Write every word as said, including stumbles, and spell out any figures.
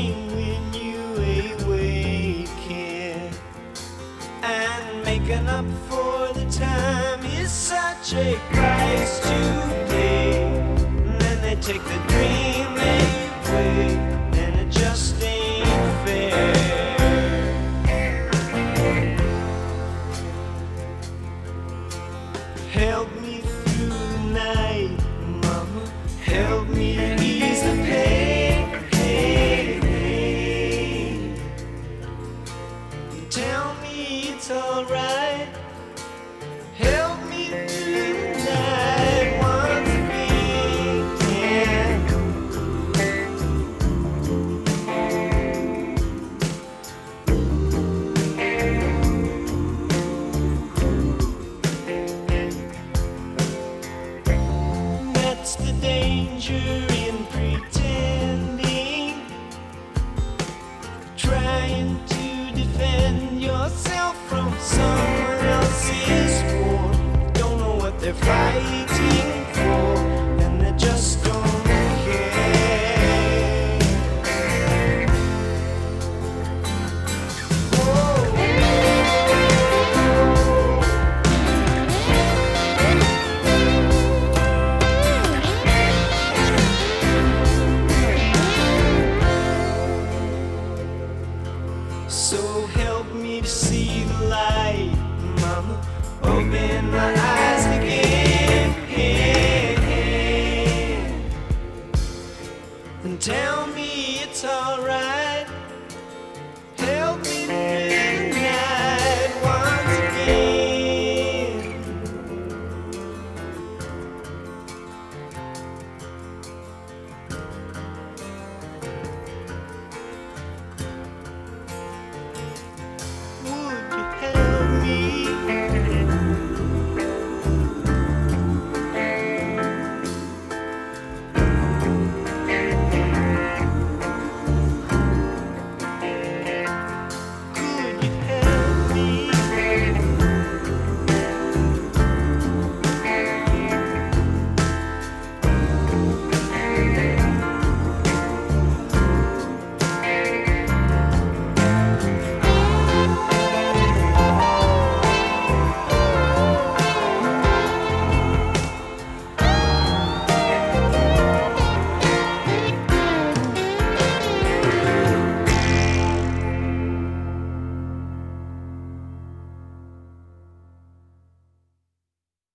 morning when you awaken, and making up for the time is such a price to pay. And then they take the dream away, and it just ain't fair. Help me through the night, mama. Help me ease the pain. Tell me it's alright. Help me through the night once again. That's the danger in pretending, trying to defend yourself from someone else's war. Don't know what they're fighting for, and they just don't care. Whoa. So help me to see the light, mama. Open my eyes again, and tell me it's alright.